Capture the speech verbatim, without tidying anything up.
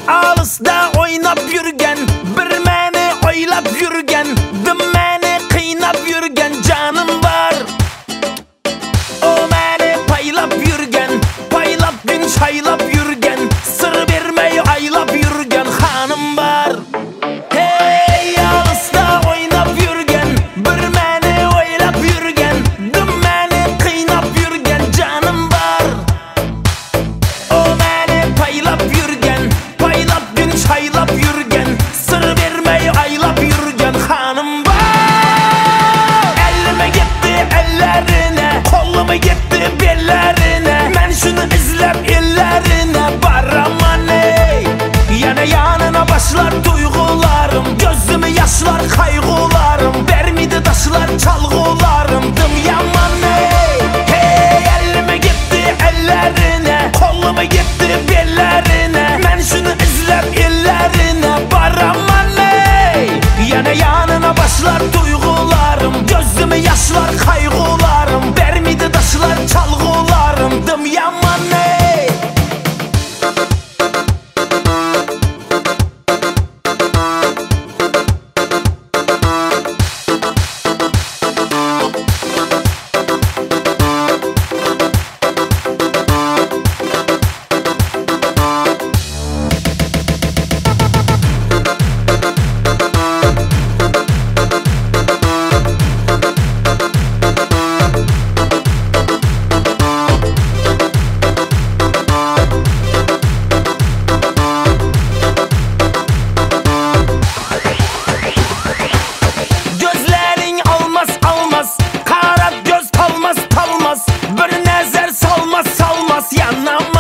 Alısda oynap yürgen, bir meni oylap yürgen, dim meni kıynap yürgen canım var. O meni paylap yürgen, paylap gün çaylap yürgen, sır vermeyi aylap yürgen hanım var. Hey alısda oynap yürgen, bir meni oylap yürgen, dim meni kıynap yürgen canım var. O meni paylap yürgen, paylap gün çaylap yürgen, sır vermeyi aylap yürgen hanım var. Elime gitti ellerine, koluma gitti bellerine, ben şunu izlep ellerine baramam ey. Yine yanına başlar duygularım, gözümü yaşlar kaygılarım, vermedi taşlar çalgılarım, dım yaman ey. Hey elime gitti ellerine, koluma gitti bellerine, ben şunu izlep ellerine baramam ey. Yine yanına başlar duygularım, gözümü yaşlar kaygılarım, vermedi taşlar çalgılarım, dım yaman ey. Gözlerin almaz almaz, kara göz kalmaz kalmaz, bir nezer salmaz salmaz yanam